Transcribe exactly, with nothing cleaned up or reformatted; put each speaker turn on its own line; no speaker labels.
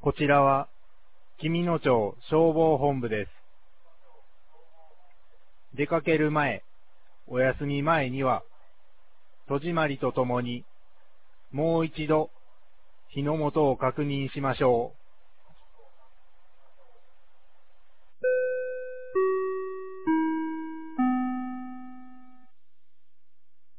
こちらは、紀美野町消防本部です。出かける前、お休み前には、戸締まりとともに、もう一度、火の元を確認しましょう。